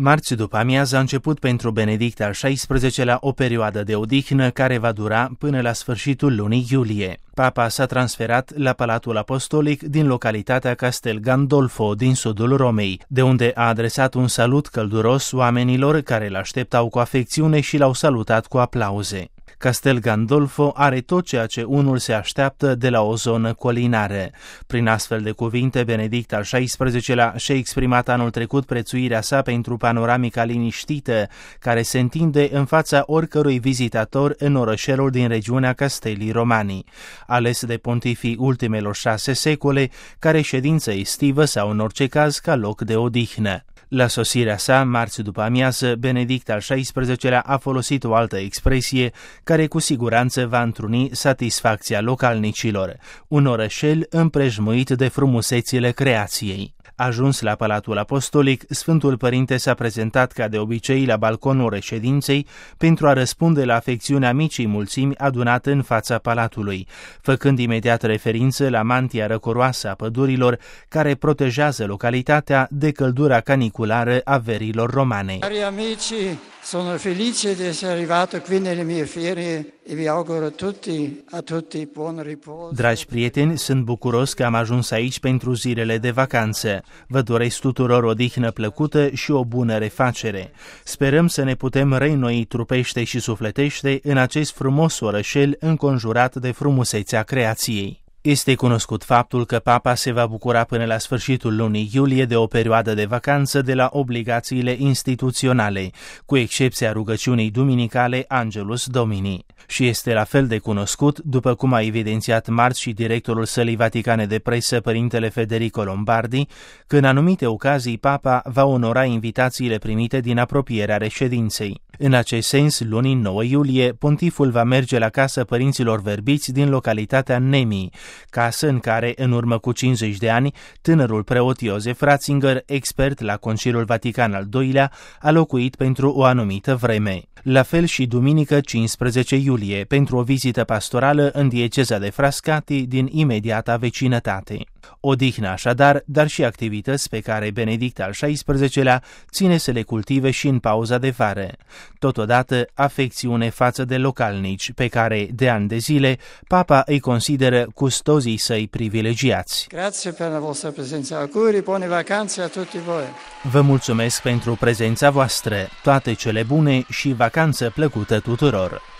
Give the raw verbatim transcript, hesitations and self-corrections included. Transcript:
Marți după amiază a început pentru Benedict al șaisprezecelea o perioadă de odihnă care va dura până la sfârșitul lunii iulie. Papa s-a transferat la Palatul Apostolic din localitatea Castel Gandolfo din sudul Romei, de unde a adresat un salut călduros oamenilor care l-așteptau cu afecțiune și l-au salutat cu aplauze. Castel Gandolfo are tot ceea ce unul se așteaptă de la o zonă colinară. Prin astfel de cuvinte, Benedict al șaisprezecelea și-a exprimat anul trecut prețuirea sa pentru panoramica liniștită care se întinde în fața oricărui vizitator în orășelul din regiunea Castellii Romani, ales de pontifii ultimelor șase secole, care ședință estivă sau în orice caz ca loc de odihnă. La sosirea sa, marți după amiază, Benedict al șaisprezecelea a folosit o altă expresie care cu siguranță va întruni satisfacția localnicilor, un orășel împrejmuit de frumusețile creației. Ajuns la Palatul Apostolic, Sfântul Părinte s-a prezentat ca de obicei la balconul reședinței pentru a răspunde la afecțiunea micii mulțimi adunată în fața palatului, făcând imediat referință la mantia răcoroasă a pădurilor care protejează localitatea de căldura caniculară a verilor romane. Cari amici, sono felice di essere arrivato qui nelle mie ferie e vi auguro tutti a tutti buon riposo. Dragi prieteni, sunt bucuros că am ajuns aici pentru zilele de vacanță. Vă doresc tuturor o dihnă plăcută și o bună refacere. Sperăm să ne putem reînnoi trupește și sufletește în acest frumos orășel înconjurat de frumusețea creației. Este cunoscut faptul că Papa se va bucura până la sfârșitul lunii iulie de o perioadă de vacanță de la obligațiile instituționale, cu excepția rugăciunii duminicale Angelus Domini. Și este la fel de cunoscut, după cum a evidențiat marți și directorul Sălii Vaticane de Presă, părintele Federico Lombardi, că în anumite ocazii Papa va onora invitațiile primite din apropierea reședinței. În acest sens, luni nouă iulie, pontiful va merge la casa părinților verbiți din localitatea Nemi, casă în care, în urmă cu cincizeci de ani, tânărul preot Iosef Ratzinger, expert la Conciliul Vatican al doilea, a locuit pentru o anumită vreme. La fel și duminică cincisprezece iulie, pentru o vizită pastorală în dieceza de Frascati din imediata vecinătate. Odihnă așadar, dar și activități pe care Benedict al șaisprezecelea ține să le cultive și în pauza de vară. Totodată, afecțiune față de localnici, pe care, de ani de zile, Papa îi consideră custozii săi privilegiați. Grazie per la vostra presenza. Auguri, buone vacanze a tutti voi. Vă mulțumesc pentru prezența voastră, toate cele bune și vacanță plăcută tuturor!